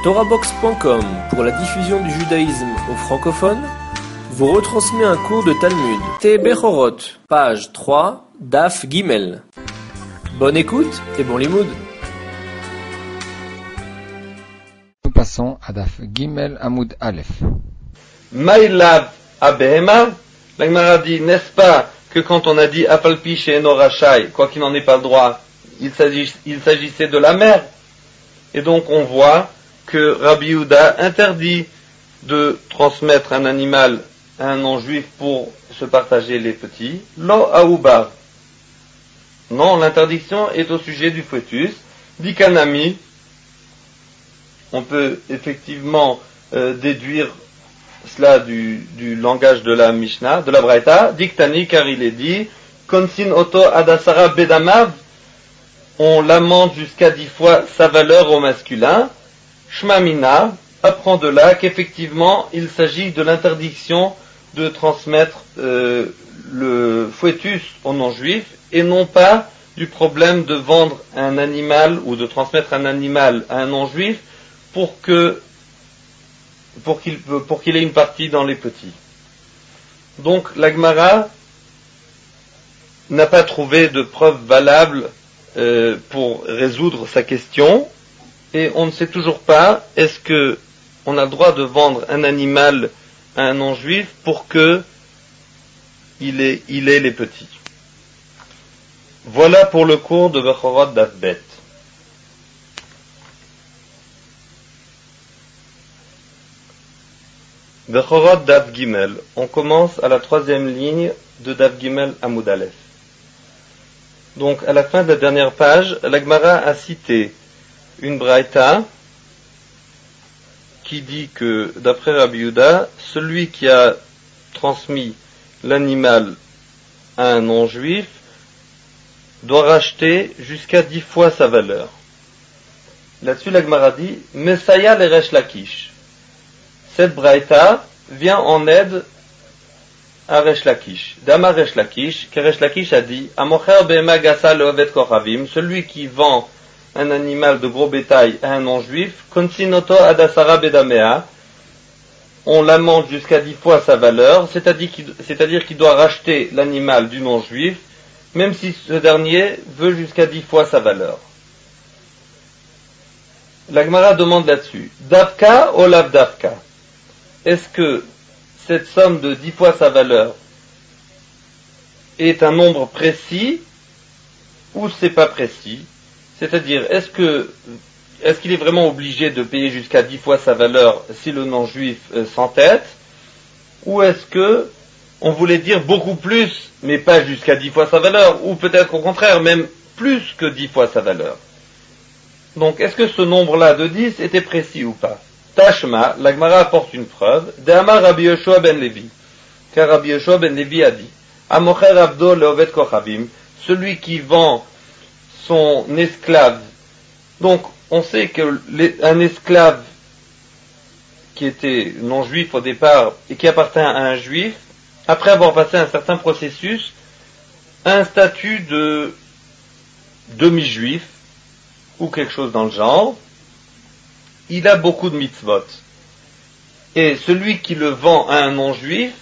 TorahBox.com, pour la diffusion du judaïsme aux francophones, vous retransmet un cours de Talmud. Bechorot, page 3, Daf Gimel. Bonne écoute et bon limoud. Nous passons à Daf Gimel Amoud Aleph. Maïlav Abehema, la Gemara dit, n'est-ce pas que quand on a dit Apalpi chez Enorachai, quoi qu'il n'en ait pas le droit, il s'agissait de la mère. Et donc on voit que Rabbi Yehuda interdit de transmettre un animal à un non-juif pour se partager les petits. Lo aoubar. Non, l'interdiction est au sujet du fœtus. Dikanami. On peut effectivement déduire cela du langage de la Mishnah, de la Braïta. Diktani, car il est dit, Konsin oto adasara bedamav. On l'amende jusqu'à 10 fois sa valeur au masculin. Shmamina apprend de là qu'effectivement il s'agit de l'interdiction de transmettre le fœtus aux non-juifs et non pas du problème de vendre un animal ou de transmettre un animal à un non-juif pour qu'il ait une partie dans les petits. Donc la Gemara n'a pas trouvé de preuve valable pour résoudre sa question. Et on ne sait toujours pas, est-ce que on a le droit de vendre un animal à un non-juif pour que il ait les petits. Voilà pour le cours de Bechorot Daf Bet. Bechorot Daf Gimel. On commence à la 3e ligne de Daf Gimel Amoud Aleph. Donc à la fin de la dernière page, la Gemara a cité une braïta qui dit que, d'après Rabbi Yehuda, celui qui a transmis l'animal à un non-juif doit racheter jusqu'à 10 fois sa valeur. Là-dessus, la Gemara dit Mesaya le Resh Lakish. Cette braïta vient en aide à Resh Lakish. Dama Resh Lakish, que Resh Lakish a dit Amocher be'ema gasa leovet kochavim, celui qui vend un animal de gros bétail à un non-juif, Konsinoto adasara bedamea, on l'amende jusqu'à 10 fois sa valeur, c'est-à-dire qu'il doit racheter l'animal du non-juif, même si ce dernier veut jusqu'à 10 fois sa valeur. La Gemara demande là-dessus, Davka ou lav Davka? Est-ce que cette somme de 10 fois sa valeur est un nombre précis ou c'est pas précis? C'est-à-dire, est-ce qu'il est vraiment obligé de payer jusqu'à 10 fois sa valeur si le non-juif s'entête? Ou est-ce que on voulait dire beaucoup plus, mais pas jusqu'à 10 fois sa valeur? Ou peut-être au contraire, même plus que 10 fois sa valeur? Donc, est-ce que ce nombre-là de 10 était précis ou pas? Tashma, la Gemara apporte une preuve. De'amar Rabbi Yoshua ben Levi. Car Rabbi Yoshua ben Levi a dit, Amocher abdo leovet kochavim, celui qui vend son esclave. Donc, on sait qu'un esclave qui était non-juif au départ et qui appartient à un juif, après avoir passé un certain processus, a un statut de demi-juif ou quelque chose dans le genre. Il a beaucoup de mitzvot. Et celui qui le vend à un non-juif,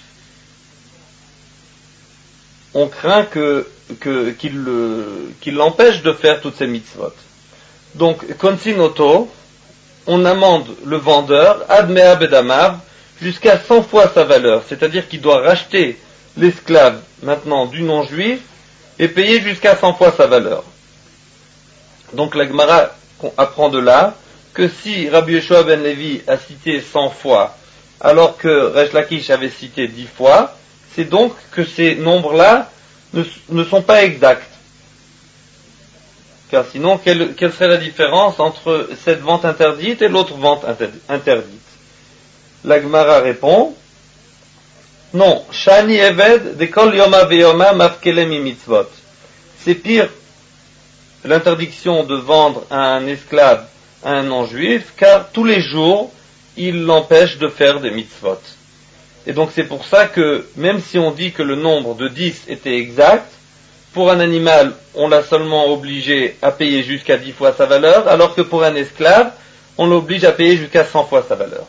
on craint qu'il l'empêche de faire toutes ces mitzvot. Donc, Konsinoto, on amende le vendeur, Admea Bedamav, jusqu'à 100 fois sa valeur. C'est-à-dire qu'il doit racheter l'esclave, maintenant, du non-juif, et payer jusqu'à 100 fois sa valeur. Donc, la Gemara apprend de là, que si Rabbi Yoshua ben Levi a cité 100 fois, alors que Resh Lakish avait cité 10 fois, c'est donc que ces nombres-là ne sont pas exacts. Car sinon, quelle serait la différence entre cette vente interdite et l'autre vente interdite? La Gemara répond, non, Shani Eved de Kol Yoma Veyoma Mafkele Mi Mitzvot. C'est pire l'interdiction de vendre un esclave à un non-juif, car tous les jours, il l'empêche de faire des mitzvot. Et donc c'est pour ça que, même si on dit que le nombre de 10 était exact, pour un animal, on l'a seulement obligé à payer jusqu'à 10 fois sa valeur, alors que pour un esclave, on l'oblige à payer jusqu'à 100 fois sa valeur.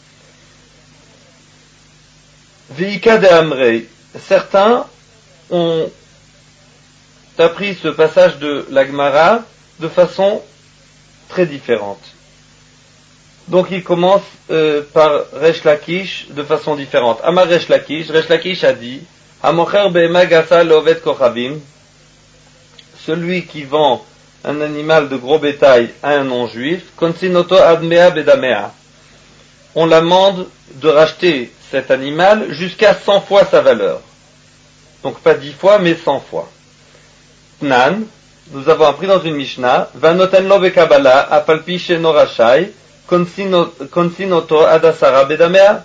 Veika de Amrei, certains ont appris ce passage de la Gemara de façon très différente. Donc il commence par Resh Lakish de façon différente. Amar Resh Lakish a dit Hamocher be'ema gasa lovet kochavim, celui qui vend un animal de gros bétail à un non-juif, konsinoto admea bedamea, on l'amende de racheter cet animal jusqu'à 100 fois sa valeur. Donc pas 10 fois, mais 100 fois. Nan, nous avons appris dans une Mishnah, Vanoten lo bekabala apalpi sheno rashai, konsinoto adasara bedamea.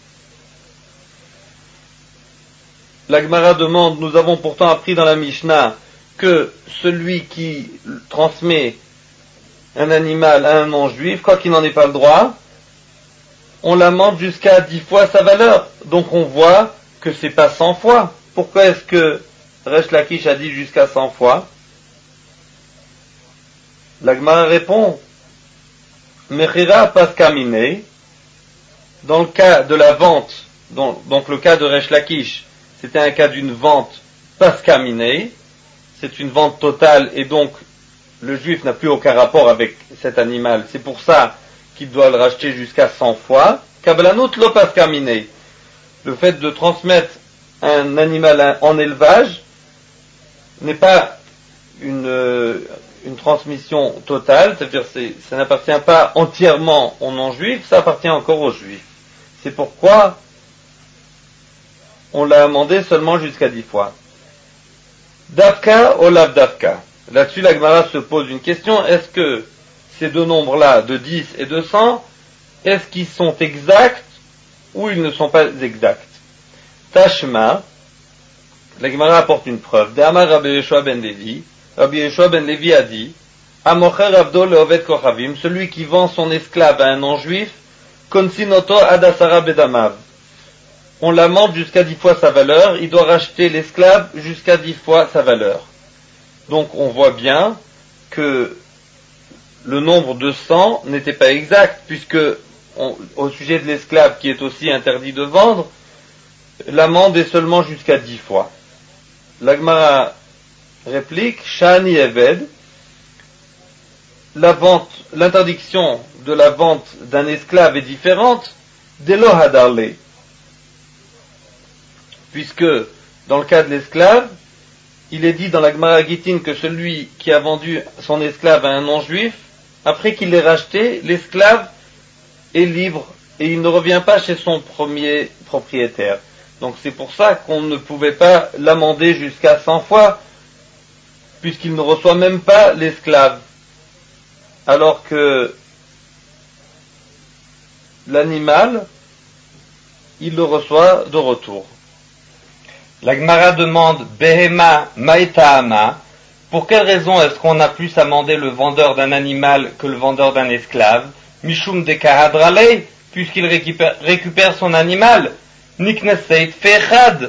La Gemara demande, nous avons pourtant appris dans la Mishnah que celui qui transmet un animal à un non-juif, quoi qu'il n'en ait pas le droit, on l'amende jusqu'à 10 fois sa valeur. Donc on voit que c'est pas 100 fois. Pourquoi est-ce que Resh Lakish a dit jusqu'à 100 fois? La Gemara répond, Mechira paskamine, dans le cas de la vente, donc le cas de Resh Lakish, c'était un cas d'une vente paskamine, c'est une vente totale et donc le juif n'a plus aucun rapport avec cet animal. C'est pour ça qu'il doit le racheter jusqu'à 100 fois. Kabbalanut lo paskamine, le fait de transmettre un animal en élevage n'est pas une transmission totale, c'est-à-dire ça n'appartient pas entièrement aux non-juifs, ça appartient encore aux juifs. C'est pourquoi on l'a amendé seulement jusqu'à 10 fois. Davka ou lav davka. Là-dessus, la Gemara se pose une question, est-ce que ces deux nombres-là, de 10 et de 100, est-ce qu'ils sont exacts ou ils ne sont pas exacts? Tashma, la Gemara apporte une preuve. D'Amar Rabbi Yeshua ben Levi, Rabbi Yeshua ben Levi a dit, Amocher Avdo leovet kochavim, celui qui vend son esclave à un non-juif, konsinoto adasara bedamav. On l'amende jusqu'à 10 fois sa valeur, il doit racheter l'esclave jusqu'à 10 fois sa valeur. Donc on voit bien que le nombre de 100 n'était pas exact, puisque au sujet de l'esclave qui est aussi interdit de vendre, l'amende est seulement jusqu'à 10 fois. La Gemara réplique, Shani Eved, l'interdiction de la vente d'un esclave est différente d'Elo Hadarle, puisque dans le cas de l'esclave, il est dit dans la Gemara Gittin que celui qui a vendu son esclave à un non-juif, après qu'il l'ait racheté, l'esclave est libre et il ne revient pas chez son premier propriétaire. Donc c'est pour ça qu'on ne pouvait pas l'amender jusqu'à 100 fois, puisqu'il ne reçoit même pas l'esclave, alors que l'animal, il le reçoit de retour. La Gemara demande Behema Maïtaama, pour quelle raison est-ce qu'on a plus amendé le vendeur d'un animal que le vendeur d'un esclave? Mishum de Kahadrale, puisqu'il récupère son animal. Nikneseit Fechad,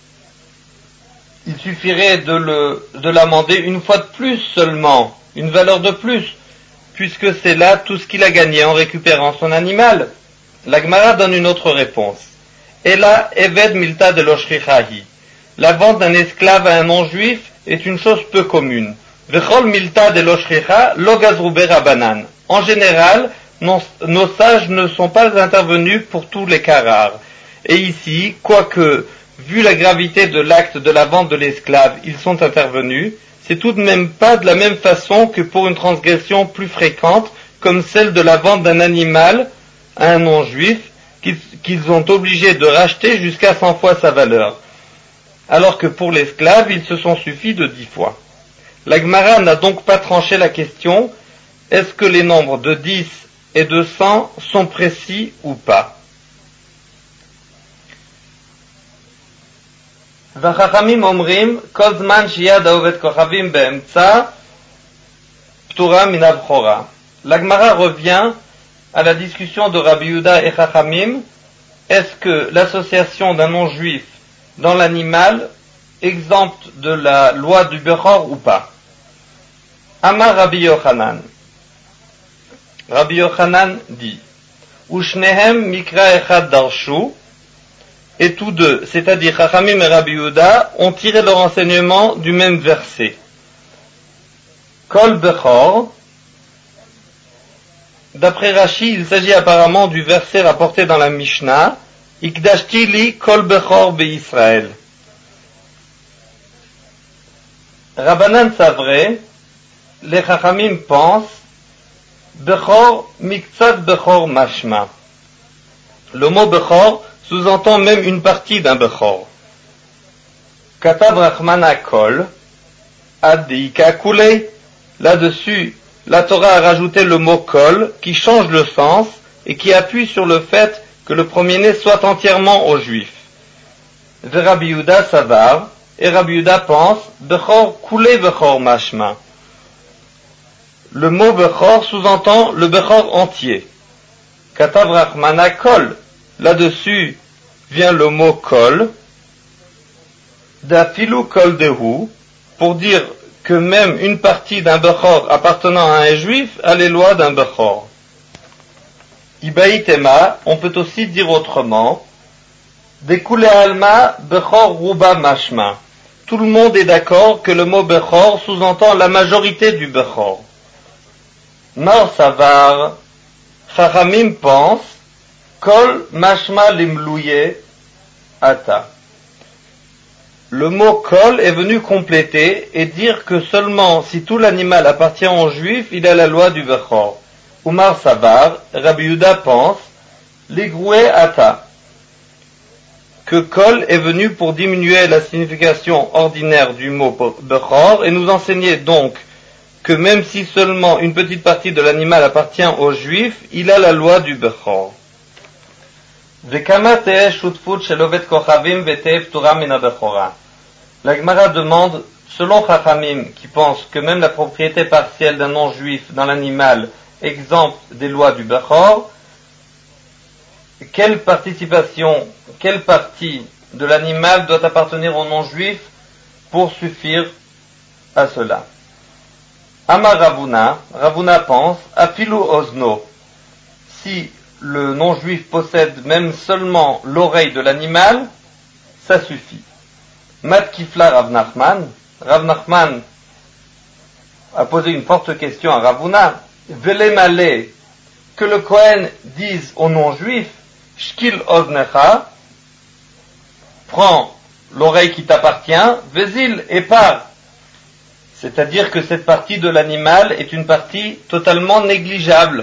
il suffirait de l'amender une fois de plus seulement, une valeur de plus, puisque c'est là tout ce qu'il a gagné en récupérant son animal. La Gemara donne une autre réponse. Ela Eved Milta de Loshrichahi. La vente d'un esclave à un non-juif est une chose peu commune. Vechol Milta de Loshricha Logazrube Rabanan. En général, nos sages ne sont pas intervenus pour tous les cas rares. Et ici, quoique, vu la gravité de l'acte de la vente de l'esclave, ils sont intervenus, c'est tout de même pas de la même façon que pour une transgression plus fréquente, comme celle de la vente d'un animal à un non-juif, qu'ils ont obligé de racheter jusqu'à 100 fois sa valeur. Alors que pour l'esclave, ils se sont suffis de 10 fois. La Gemara n'a donc pas tranché la question, est-ce que les nombres de 10 et de 100 sont précis ou pas? והחכמים אומרים, כל זמן שיד העובד כוכבים באמצע, פטורה מן הבכורה. La Gemara revient à la discussion de Rabbi Yehuda et Chachamim, est-ce que l'association d'un non-juif dans l'animal exempte de la loi du Bechor ou pas? Amar Rabbi Yochanan. Rabbi Yochanan dit Ushnehem mikra echad darshu, et tous deux, c'est-à-dire Chachamim et Rabbi Yehuda, ont tiré leur enseignement du même verset. Kol Bechor. D'après Rashi, il s'agit apparemment du verset rapporté dans la Mishnah, Ikdashti li Kol Bechor be'Israël. Rabbanan Savré, les Chachamim pensent, Bechor miktsat Bechor mashma. Le mot Bechor sous-entend même une partie d'un Bechor. Katab Rachmana Kol, Adika Kulei. Là-dessus, la Torah a rajouté le mot Kol, qui change le sens et qui appuie sur le fait que le premier-né soit entièrement aux Juifs. Rabbi Yehuda Savar, et Rabbi Yehuda pense, Bechor Kulei Bechor Mashma. Le mot Bechor sous-entend le Bechor entier. Katav Rachmana Kol. Là-dessus vient le mot Kol, Dafilu Kol Dehu, pour dire que même une partie d'un Bechor appartenant à un Juif a les lois d'un Bechor. Ibaïtema, on peut aussi dire autrement, Dekule Alma Bechor Ruba Mashma. Tout le monde est d'accord que le mot Bechor sous-entend la majorité du Bechor. Mar Savar, Chachamim pense, Kol Mashma Limlouye Ata. Le mot Kol est venu compléter et dire que seulement si tout l'animal appartient aux Juifs, il a la loi du Bechor. Umar Sabar, Rabbi Yehuda pense, Ligroué Ata, que Kol est venu pour diminuer la signification ordinaire du mot Bechor et nous enseigner donc que même si seulement une petite partie de l'animal appartient aux Juifs, il a la loi du Bechor. La Gemara demande, selon Chachamim, qui pense que même la propriété partielle d'un non-juif dans l'animal exempte des lois du Bechor, quelle partie de l'animal doit appartenir au non-juif pour suffire à cela? Amar Ravuna pense, Afilu Ozno, si le non-juif possède même seulement l'oreille de l'animal, ça suffit. Mat Kifla Rav Nachman a posé une forte question à Ravuna. Vele Malé, que le Kohen dise au non-juif, Shkil Oznecha, prends l'oreille qui t'appartient, Vézil et pars. C'est-à-dire que cette partie de l'animal est une partie totalement négligeable.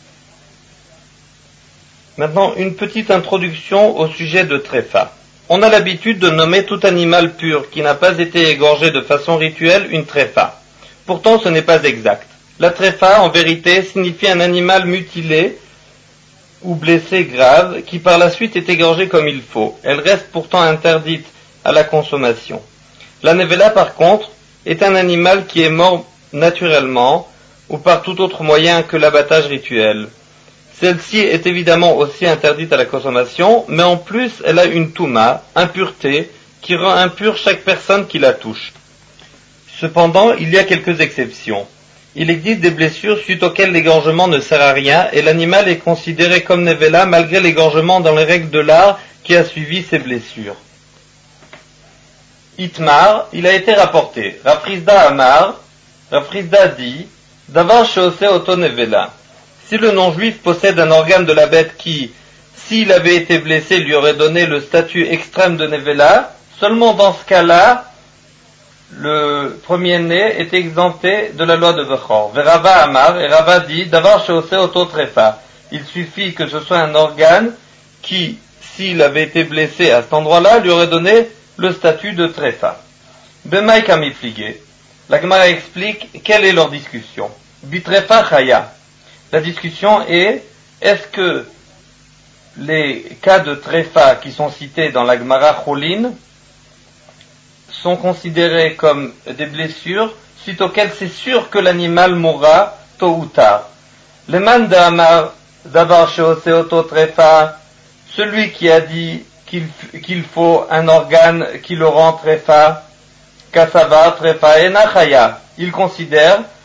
Maintenant, une petite introduction au sujet de tréfa. On a l'habitude de nommer tout animal pur qui n'a pas été égorgé de façon rituelle une tréfa. Pourtant, ce n'est pas exact. La tréfa, en vérité, signifie un animal mutilé ou blessé grave qui par la suite est égorgé comme il faut. Elle reste pourtant interdite à la consommation. La nevela, par contre, est un animal qui est mort naturellement ou par tout autre moyen que l'abattage rituel. Celle-ci est évidemment aussi interdite à la consommation, mais en plus elle a une touma, impureté, qui rend impure chaque personne qui la touche. Cependant, il y a quelques exceptions. Il existe des blessures suite auxquelles l'égorgement ne sert à rien et l'animal est considéré comme nevela malgré l'égorgement dans les règles de l'art qui a suivi ces blessures. Itmar, il a été rapporté. Rafrizda dit, Davar sheose auto nevela. Si le non-juif possède un organe de la bête qui, s'il avait été blessé, lui aurait donné le statut extrême de nevela, seulement dans ce cas-là, le premier-né est exempté de la loi de Bechor. Verava Amar, et Rava dit, Davar sheose auto trefa. Il suffit que ce soit un organe qui, s'il avait été blessé à cet endroit-là, lui aurait donné le statut de trefa. Bemaï kamifligé. La Gemara explique quelle est leur discussion. Bitrefa chaya. La discussion est, est-ce que les cas de tréfa qui sont cités dans la Gemara Cholin sont considérés comme des blessures suite auxquelles c'est sûr que l'animal mourra tôt ou tard. Le man de Amar Davar sheose auto tréfa, celui qui a dit qu'il faut un organe qui le rend tréfa, Kasava tréfa et nachaya, il considère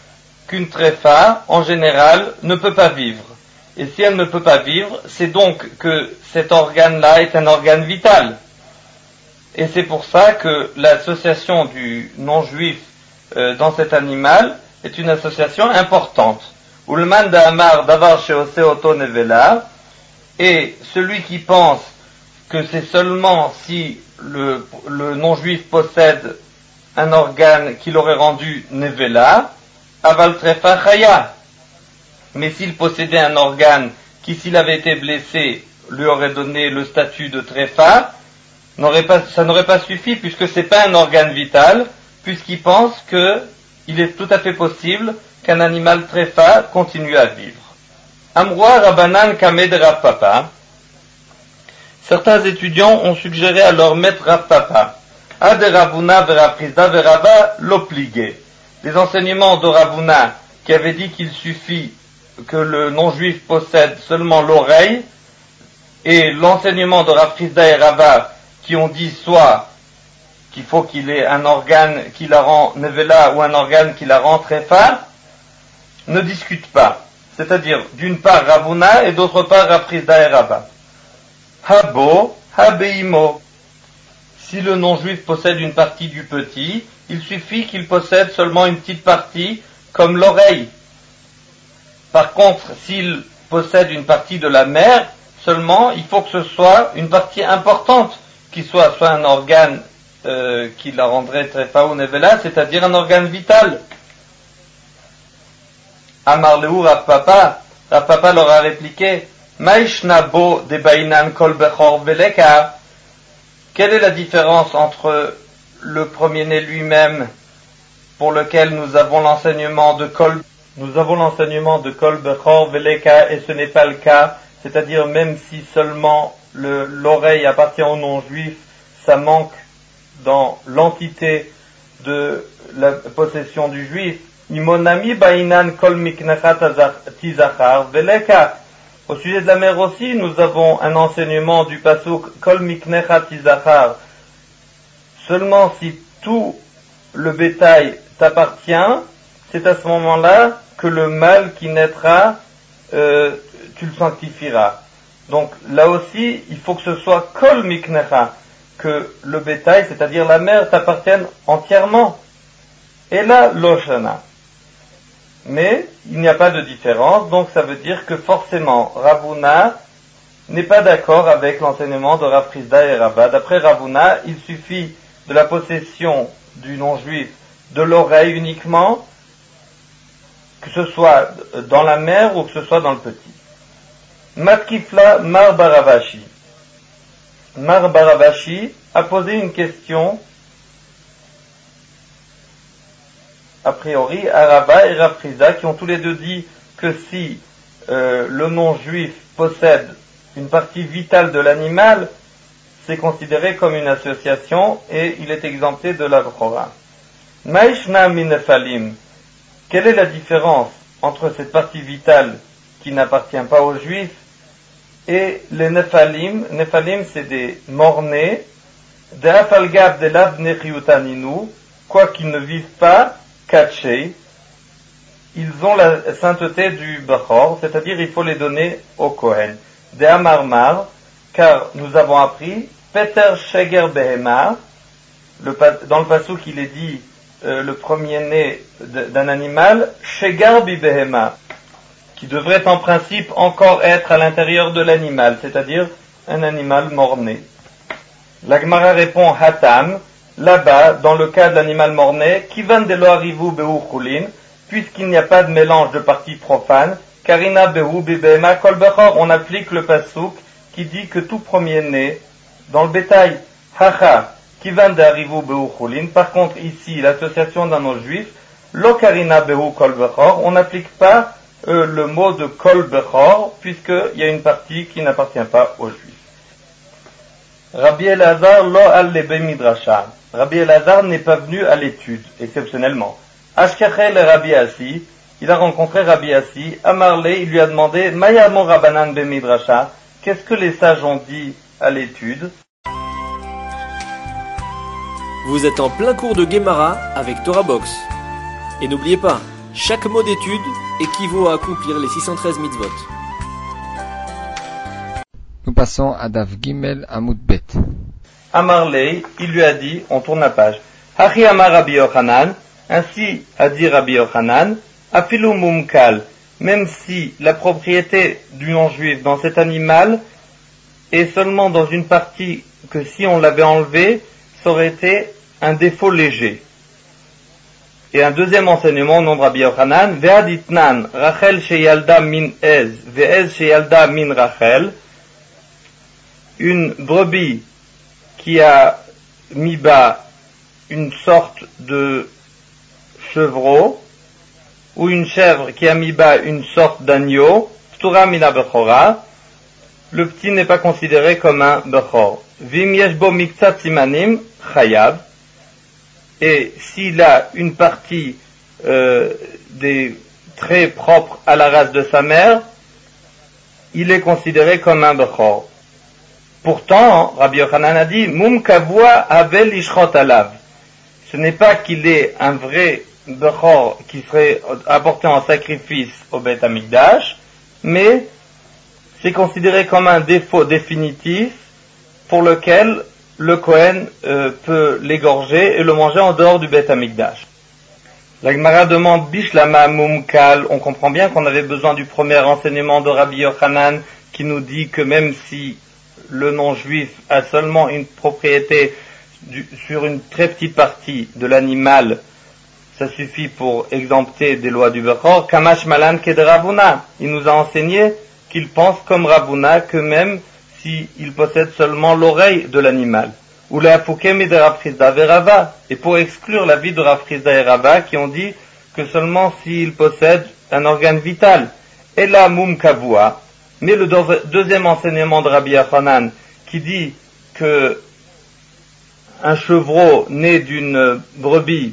qu'une tréfa, en général, ne peut pas vivre. Et si elle ne peut pas vivre, c'est donc que cet organe-là est un organe vital. Et c'est pour ça que l'association du non-juif dans cet animal est une association importante. Ulman da'amar davar she'ose oto nevela, et celui qui pense que c'est seulement si le non-juif possède un organe qui l'aurait rendu nevela, aval trefa chaya. Mais s'il possédait un organe qui, s'il avait été blessé, lui aurait donné le statut de trefa, ça n'aurait pas suffi, puisque c'est pas un organe vital, puisqu'il pense qu'il est tout à fait possible qu'un animal trefa continue à vivre. Amroa Rabbanan Kamed Rav Papa. Certains étudiants ont suggéré à leur maître Rav Papa, Ad Ravuna Verav Chisda Verava l'obligé. Les enseignements de Ravuna qui avaient dit qu'il suffit que le non-juif possède seulement l'oreille, et l'enseignement de Rav Chisda et Rava qui ont dit soit qu'il faut qu'il ait un organe qui la rend nevela ou un organe qui la rend trefa, ne discutent pas. C'est-à-dire, d'une part Ravuna et d'autre part Rav Chisda et Rava. Habo, habeimo. Si le non-juif possède une partie du petit, il suffit qu'il possède seulement une petite partie, comme l'oreille. Par contre, s'il possède une partie de la mère, seulement, il faut que ce soit une partie importante, qui soit un organe qui la rendrait trefa ou nevela, c'est-à-dire un organe vital. Amar lehu Rav Papa leur a répliqué, Maishnabo de bainan kol bechor veleka. Quelle est la différence entre le premier-né lui-même, pour lequel nous avons l'enseignement de kol bechor veleka, et ce n'est pas le cas, c'est-à-dire même si seulement l'oreille appartient au non-juif, ça manque dans l'entité de la possession du juif. Imonami bainan kol miknechat tizachar veleka. Au sujet de la mère aussi, nous avons un enseignement du pasuk kol miknechat tizachar. Seulement si tout le bétail t'appartient, c'est à ce moment-là que le mâle qui naîtra, tu le sanctifieras. Donc là aussi, il faut que ce soit kol miknecha, que le bétail, c'est-à-dire la mère, t'appartienne entièrement. Et là, loshana. Mais il n'y a pas de différence, donc ça veut dire que forcément, Ravuna n'est pas d'accord avec l'enseignement de Rav Chisda et Rava. D'après Ravuna, il suffit de la possession du non-juif de l'oreille uniquement, que ce soit dans la mère ou que ce soit dans le petit. Matkifla Mar Baravashi. Mar Baravashi a posé une question, a priori, à Rava et Rav Chisda, qui ont tous les deux dit que si le non-juif possède une partie vitale de l'animal, c'est considéré comme une association et il est exempté de la Bechora. Maishna minefalim. Quelle est la différence entre cette partie vitale qui n'appartient pas aux juifs et les nephalim? Nephalim, c'est des morts-nés, des afalgab de l'avnechiutaninu, quoi qu'ils ne vivent pas, kachei, ils ont la sainteté du Bechor, c'est-à-dire il faut les donner au Kohen. Des amarmar, car nous avons appris, Peter Sheger Behema, dans le passouk il est dit, le premier-né d'un animal, Shegar bi Behema, qui devrait en principe encore être à l'intérieur de l'animal, c'est-à-dire un animal mort-né. La Gemara répond Hatam, là-bas, dans le cas de l'animal mort-né, Kivan de lo arivu behu chulin, puisqu'il n'y a pas de mélange de parties profanes, Karina behu bi behema kol bechor, on applique le passouk qui dit que tout premier-né, dans le bétail, Hacha, Kivan de arivu behu chulin, par contre ici, l'association d'un mot juif, lo karina behu kol bechor, on n'applique pas le mot de kol bechor, puisqu'il y a une partie qui n'appartient pas aux juifs. Rabbi Elazar lo al lebe midrasha. Rabbi Elazar n'est pas venu à l'étude, exceptionnellement. Ashkachel Rabbi Assi, il a rencontré Rabbi Assi, Amarle, il lui a demandé, Mayamo Rabbanan be midrasha, qu'est-ce que les sages ont dit à l'étude? Vous êtes en plein cours de Gemara avec Torah Box. Et n'oubliez pas, Chaque mot d'étude équivaut à accomplir les 613 mitzvot. Nous passons à Daf Gimel Amud Bet. Amarley, il lui a dit, on tourne la page. Hachi Amar Rabbi Yochanan, ainsi a dit Rabbi Yochanan, Afilu Mumkal, même si la propriété du non-juif dans cet animal est seulement dans une partie que si on l'avait enlevé, ça aurait été un défaut léger. Et un deuxième enseignement au nom de Rabbi Yochanan, Ve'aditnan, Rachel sheyalda min ez, ve'ez sheyalda min Rachel, une brebis qui a mis bas une sorte de chevreau, ou une chèvre qui a mis bas une sorte d'agneau, Ptura mina bechora, le petit n'est pas considéré comme un bechor. Vim yeshbo miktsat simanim chayav, et s'il a une partie des traits propres à la race de sa mère, il est considéré comme un bechor. Pourtant, Rabbi Yochanan a dit, Mum kavua avel ishrot alav. Ce n'est pas qu'il est un vrai bechor qui serait apporté en sacrifice au Beth Amikdash, mais c'est considéré comme un défaut définitif pour lequel le Kohen peut l'égorger et le manger en dehors du Beth Amikdash. La Gemara demande Bishlama Mumkal. On comprend bien qu'on avait besoin du premier enseignement de Rabbi Yochanan qui nous dit que même si le non-juif a seulement une propriété sur une très petite partie de l'animal, ça suffit pour exempter des lois du Bechor. Kamash Malan Ked Ravuna. Il nous a enseigné qu'il pense comme Ravuna que même s'il possède seulement l'oreille de l'animal. Ou la Poukem de Rav Chizda Verava. Et pour exclure l'avis de Rav Chizda et Rava qui ont dit que seulement s'il possède un organe vital. Et la Mum Kavua. Mais le deuxième enseignement de Rabbi Yochanan qui dit que un chevreau né d'une brebis,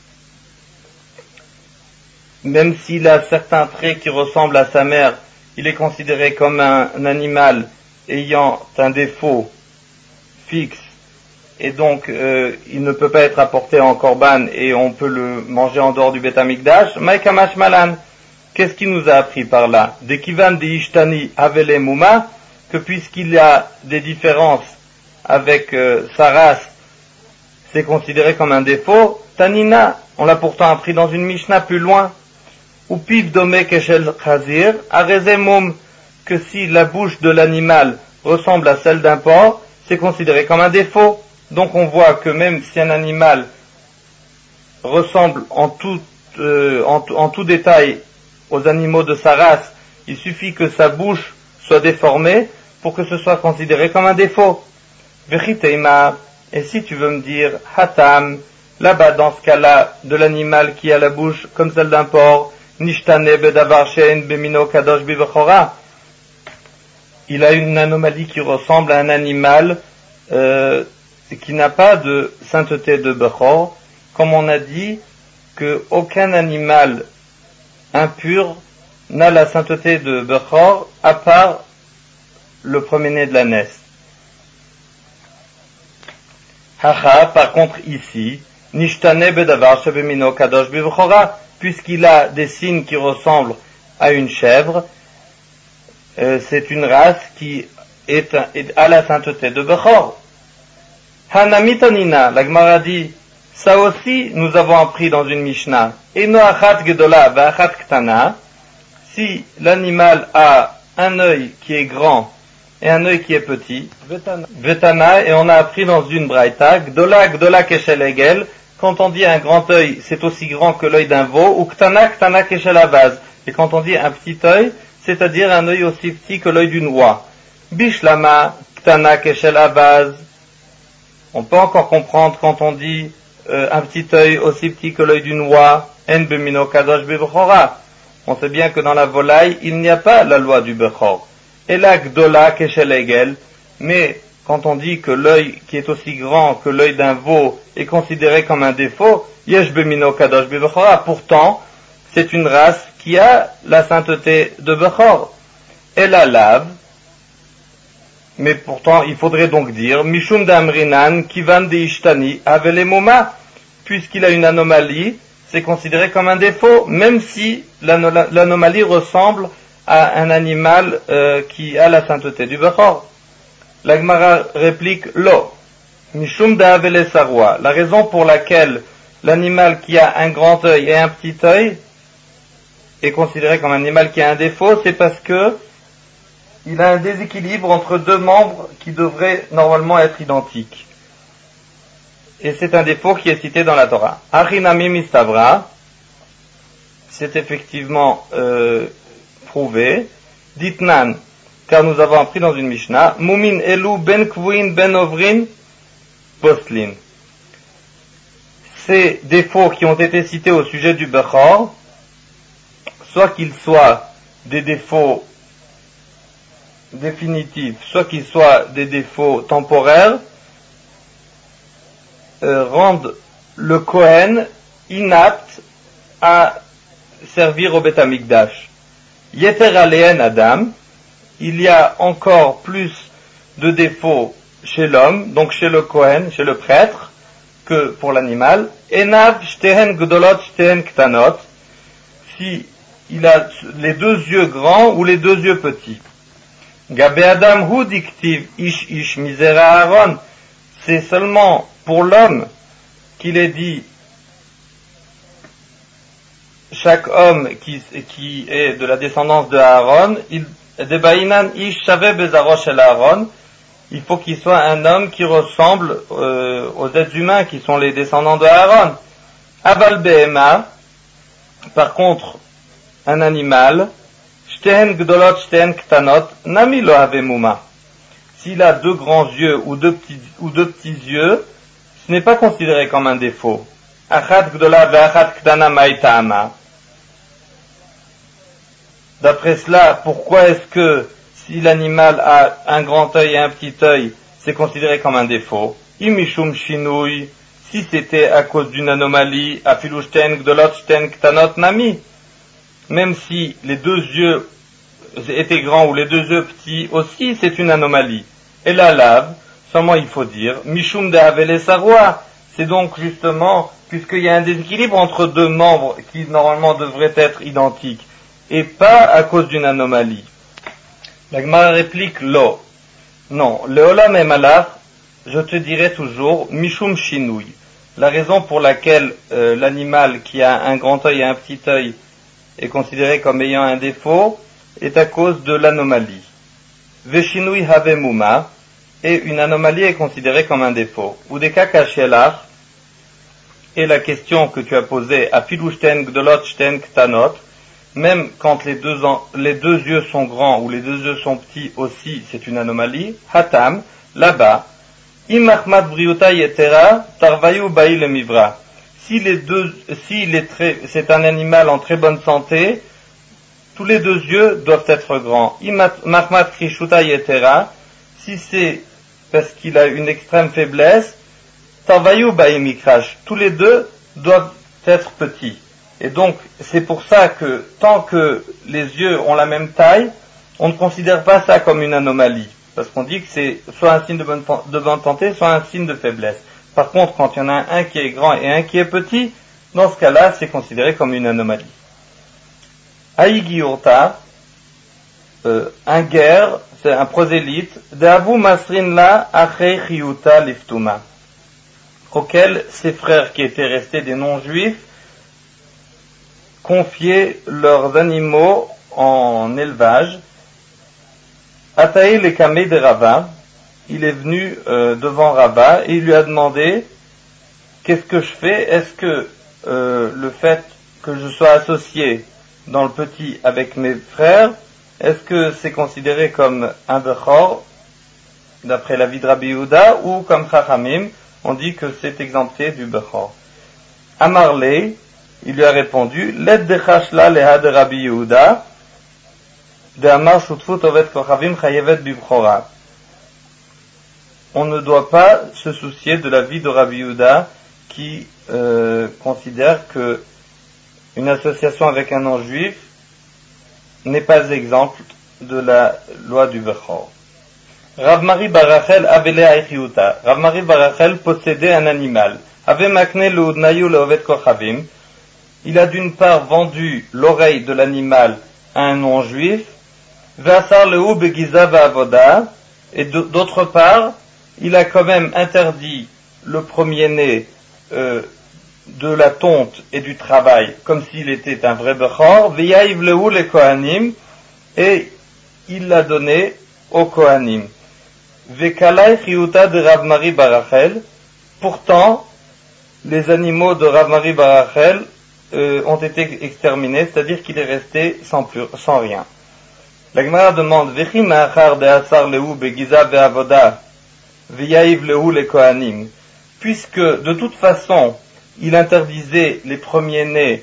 même s'il a certains traits qui ressemblent à sa mère, il est considéré comme un animal ayant un défaut fixe et donc il ne peut pas être apporté en korban et on peut le manger en dehors du Beth Amikdash. Maïkamash Malan. Qu'est-ce qu'il nous a appris par là? De Kivan de Ishtani Avele Muma, que puisqu'il y a des différences avec sa race, c'est considéré comme un défaut. Tanina, on l'a pourtant appris dans une Mishnah plus loin. Ou Piv Dome Keshel Chazir, Areze Mum, que si la bouche de l'animal ressemble à celle d'un porc, c'est considéré comme un défaut. Donc on voit que même si un animal ressemble en tout détail aux animaux de sa race, il suffit que sa bouche soit déformée pour que ce soit considéré comme un défaut. Vechiteima, et si tu veux me dire, Hatam, là-bas dans ce cas-là, de l'animal qui a la bouche comme celle d'un porc, Nishtane bedavar she'en bemino kadosh bivechora, il a une anomalie qui ressemble à un animal qui n'a pas de sainteté de bechor, comme on a dit que aucun animal impur n'a la sainteté de Bechor à part le premier-né de la naisse. Haha, par contre ici, Nishtane bedavar shebemino kadosh bivechora, puisqu'il a des signes qui ressemblent à une chèvre, c'est une race qui a la sainteté de Bechor. Hanamitanina, la Gemara dit, ça aussi, nous avons appris dans une Mishnah. Eno achat gedola ve'achat ktana. Si l'animal a un œil qui est grand et un œil qui est petit, vetana, et on a appris dans une braïta, gdola keshel egel, quand on dit un grand œil, c'est aussi grand que l'œil d'un veau, ou ktana keshel avaz. Et quand on dit un petit œil, c'est-à-dire un œil aussi petit que l'œil d'une oie. Bishlama, ktana keshel avaz. On peut encore comprendre quand on dit un petit œil aussi petit que l'œil d'une oie, en bemino kadosh bevchora. On sait bien que dans la volaille, il n'y a pas la loi du bechor. Et la gdola keshel egel, mais quand on dit que l'œil qui est aussi grand que l'œil d'un veau est considéré comme un défaut, yesh bemino kadosh bevchora. Pourtant, c'est une race qui a la sainteté de bechor. Et la lave, mais pourtant, il faudrait donc dire Mishum d'Amrinan, Kivan de Ishtani, Avelemoma, puisqu'il a une anomalie, c'est considéré comme un défaut, même si l'anomalie ressemble à un animal qui a la sainteté du Bechor. La Gemara réplique Lo, Mishum da'avele sarwa. La raison pour laquelle l'animal qui a un grand œil et un petit œil est considéré comme un animal qui a un défaut, c'est parce que il a un déséquilibre entre deux membres qui devraient normalement être identiques. Et c'est un défaut qui est cité dans la Torah. Achinami mistabra, c'est effectivement prouvé. Ditnan, car nous avons appris dans une Mishnah, Mumin elu ben kvuin ben ovrin postlin. Ces défauts qui ont été cités au sujet du Bechor, soit qu'ils soient des défauts définitifs, soit qu'ils soient des défauts temporaires, rendent le Kohen inapte à servir au Beth Amikdash. Yeter aléen Adam, il y a encore plus de défauts chez l'homme, donc chez le Kohen, chez le prêtre, que pour l'animal. Enav shtehen gdolot shtehen ktanot, si il a les deux yeux grands ou les deux yeux petits. Gabe Adam hu diktiv ish ish misera Aaron, c'est seulement pour l'homme qu'il est dit chaque homme qui est de la descendance de Aaron, debainan ish shave bezarosh el Aaron, il faut qu'il soit un homme qui ressemble aux êtres humains qui sont les descendants de Aaron. Aval behema, par contre, un animal, shtehen gdolot shtehen ktanot, nami lo have muma. S'il a deux grands yeux ou deux petits yeux, ce n'est pas considéré comme un défaut. Achat gdola ve'achat ktana maïta'ama. D'après cela, pourquoi est-ce que si l'animal a un grand œil et un petit œil, c'est considéré comme un défaut? Imishum shinui, si c'était à cause d'une anomalie, afilu shten gdolot shten ktanot nami, même si les deux yeux étaient grands ou les deux yeux petits aussi, c'est une anomalie. Et la lave, seulement il faut dire, mishum de'avele sarwa, c'est donc justement, puisqu'il y a un déséquilibre entre deux membres qui normalement devraient être identiques, et pas à cause d'une anomalie. La Gemara réplique Lo. Non, le olam emalach, je te dirai toujours, mishum shinui. La raison pour laquelle l'animal qui a un grand œil et un petit œil est considéré comme ayant un défaut est à cause de l'anomalie. Veshinui have muma, et une anomalie est considérée comme un défaut. Udeka kashelach, et la question que tu as posée, afilu shten gdolot shten ktanot, même quand les deux yeux sont grands ou les deux yeux sont petits aussi, c'est une anomalie. Hatam, là-bas, imachmat briuta yetera, tarvayu ba'i le mivra. Si c'est un animal en très bonne santé, tous les deux yeux doivent être grands. Imachmat krishuta yetera, si c'est parce qu'il a une extrême faiblesse, tarvayu ba'i mikrash, tous les deux doivent être petits. Et donc, c'est pour ça que, tant que les yeux ont la même taille, on ne considère pas ça comme une anomalie. Parce qu'on dit que c'est soit un signe de bonne santé, soit un signe de faiblesse. Par contre, quand il y en a un qui est grand et un qui est petit, dans ce cas-là, c'est considéré comme une anomalie. Aïgi urta, un guerre, c'est un prosélyte, d'Abu Masrin la achei chiyuta liftuma, auquel ses frères qui étaient restés des non-juifs confier leurs animaux en élevage. Ataï le kamé de Rava, il est venu devant Rava et il lui a demandé qu'est-ce que je fais? Est-ce que le fait que je sois associé dans le petit avec mes frères, est-ce que c'est considéré comme un bechor d'après l'avis de Rabbi Yehuda, ou comme Chachamim, on dit que c'est exempté du bechor? Amarley, il lui a répondu, Led de Chashla leha de Rabbi Yehuda, de Amar Shutfut Ovet Kochavim Chayevet Bibchora. On ne doit pas se soucier de la vie de Rabbi Yehuda qui considère que une association avec un non-juif n'est pas exemple de la loi du Bechor. Rav Mari Barachel Avele Aichiuta. Rav Mari Barachel possédait un animal. Ave Makne Leudnayu Leovet Kochavim. il a d'une part vendu l'oreille de l'animal à un non-juif, Vasar lehu begiza va'avoda, et d'autre part, il a quand même interdit le premier-né de la tonte et du travail, comme s'il était un vrai bechor, v'yaïv lehu le kohanim, et il l'a donné aux kohanim. Vekalai chiyuta de Rav Mari bar Rachel, pourtant, les animaux de Rav Mari bar Rachel ont été exterminés, c'est-à-dire qu'il est resté sans rien. La Gemara demande, Vechi ma'achar de asar lehu begiza ve'avoda, v'yaïv lehu le kohanim, puisque de toute façon, il interdisait les premiers-nés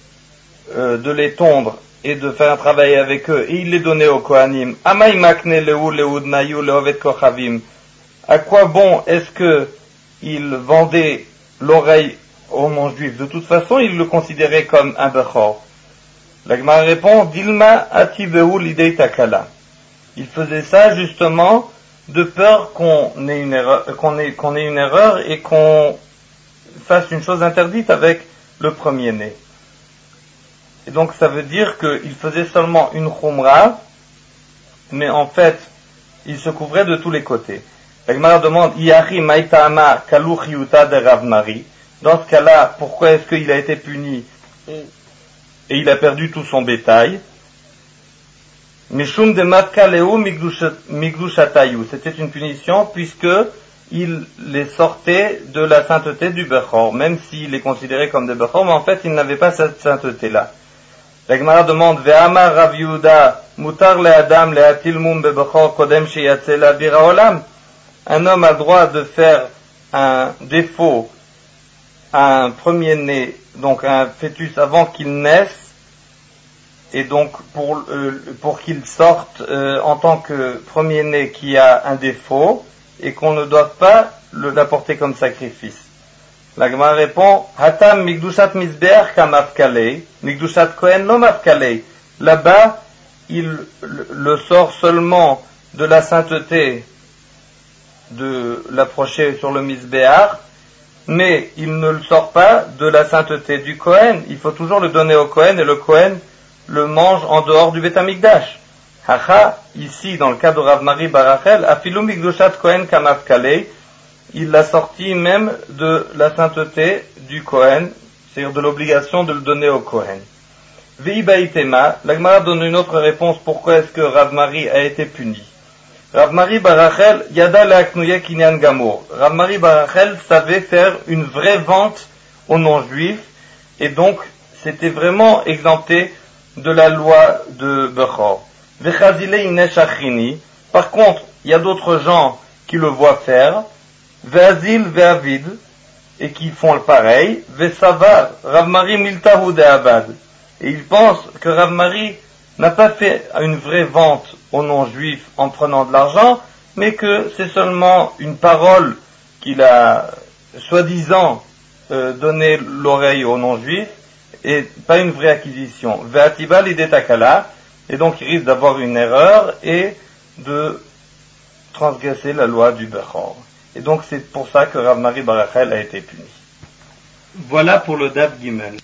de les tondre et de faire un travail avec eux, et il les donnait aux kohanim. Amay makne lehu leudnayu leovet kochavim. À quoi bon est-ce que il vendait l'oreille aux non-juifs? De toute façon, il le considérait comme un bechor. La Gemara répond, Dilma ativehu lidei takala. Il faisait ça justement de peur qu'on ait une erreur et qu'on fasse une chose interdite avec le premier-né. Et donc ça veut dire qu'il faisait seulement une khumra, mais en fait, il se couvrait de tous les côtés. La Gemara demande, Iyachi maitama kalu chiyuta de Rav Mari. Dans ce cas-là, pourquoi est-ce qu'il a été puni et il a perdu tout son bétail? Mishum de matkaleu migdushatayu. C'était une punition puisque il les sortait de la sainteté du bechor, même s'il les considérait comme des bechor, mais en fait, il n'avait pas cette sainteté-là. La Gemara demande, Ve'amar Rav Yehuda, mutar le'adam le'atil mum bebechor kodem sheyatze la'avir ha'olam. Un homme a droit de faire un défaut à un premier-né, donc un fœtus avant qu'il naisse, et donc pour qu'il sorte en tant que premier-né qui a un défaut, et qu'on ne doit pas l'apporter comme sacrifice. La Gemara répond, Hatam migdushat misbeach kamafkalei, migdushat kohen lo mafkalei. Là-bas, il le sort seulement de la sainteté de l'approcher sur le misbeach, mais il ne le sort pas de la sainteté du kohen. Il faut toujours le donner au kohen, et le kohen le mange en dehors du Beth Amikdash. Hacha, ici, dans le cas de Rav Mari bar Rachel, afilu migdushat kohen kamafkalei, il l'a sorti même de la sainteté du Kohen, c'est-à-dire de l'obligation de le donner au Kohen. Veibaitema, la Gemara donne une autre réponse, pourquoi est-ce que Rav Mari a été puni. Rav Mari bar Rachel, yada le'aknuye kinyan gamour. Rav Mari bar Rachel savait faire une vraie vente aux non-juifs, et donc c'était vraiment exempté de la loi de Bechor. Vechazile inesh achrini. Par contre, il y a d'autres gens qui le voient faire, Ve'azil ve'avid, et qui font le pareil, Ve'savar, Rav Mari miltahu de'avad. Et ils pensent que Rav Mari n'a pas fait une vraie vente aux non-juifs en prenant de l'argent, mais que c'est seulement une parole qu'il a, soi-disant, donné l'oreille aux non-juifs, et pas une vraie acquisition. Ve'atiba lidetakala, et donc il risque d'avoir une erreur et de transgresser la loi du Bechor. Et donc c'est pour ça que Rav Mari bar Rachel a été puni. Voilà pour le Daf Gimel.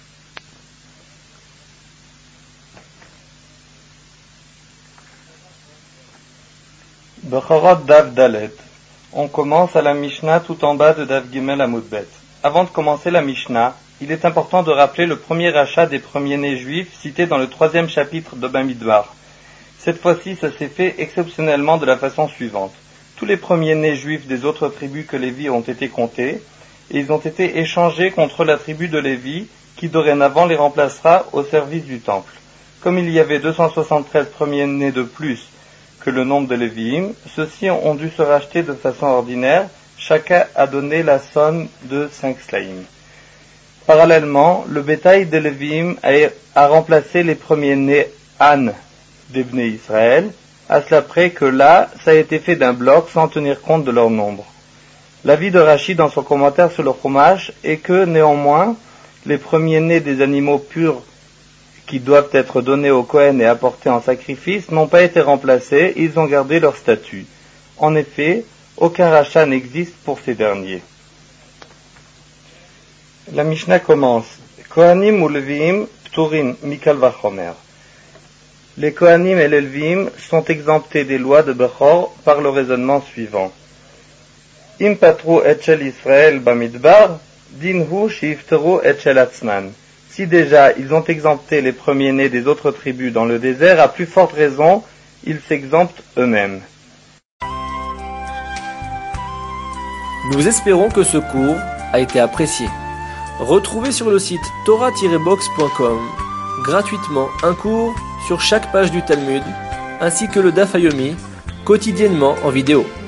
Bechorot Daf Dalet. On commence à la Mishnah tout en bas de Daf Gimel Amud Bet. Avant de commencer la Mishnah, il est important de rappeler le premier rachat des premiers-nés juifs cité dans le 3e chapitre de Bamidbar. Cette fois-ci, ça s'est fait exceptionnellement de la façon suivante. Tous les premiers-nés juifs des autres tribus que Lévi ont été comptés, et ils ont été échangés contre la tribu de Lévi, qui dorénavant les remplacera au service du temple. Comme il y avait 273 premiers-nés de plus que le nombre de Lévi'im, ceux-ci ont dû se racheter de façon ordinaire, chacun a donné la somme de 5 slaïm. Parallèlement, le bétail des Lévi'im a remplacé les premiers-nés An des Bnei Israël, à cela près que là, ça a été fait d'un bloc sans tenir compte de leur nombre. L'avis de Rashi dans son commentaire sur le Chumash est que, néanmoins, les premiers-nés des animaux purs qui doivent être donnés au Kohen et apportés en sacrifice n'ont pas été remplacés, ils ont gardé leur statut. En effet, aucun rachat n'existe pour ces derniers. La Mishnah commence. Kohanim ou Leviim pturin mikal vachomer. Les Kohanim et les Leviim sont exemptés des lois de Bechor par le raisonnement suivant. Im patru et shel Israël bamidbar, dinhu shifteru et shel atzman. Si déjà ils ont exempté les premiers-nés des autres tribus dans le désert, à plus forte raison, ils s'exemptent eux-mêmes. Nous espérons que ce cours a été apprécié. Retrouvez sur le site torah-box.com gratuitement un cours sur chaque page du Talmud, ainsi que le Daf Yomi, quotidiennement en vidéo.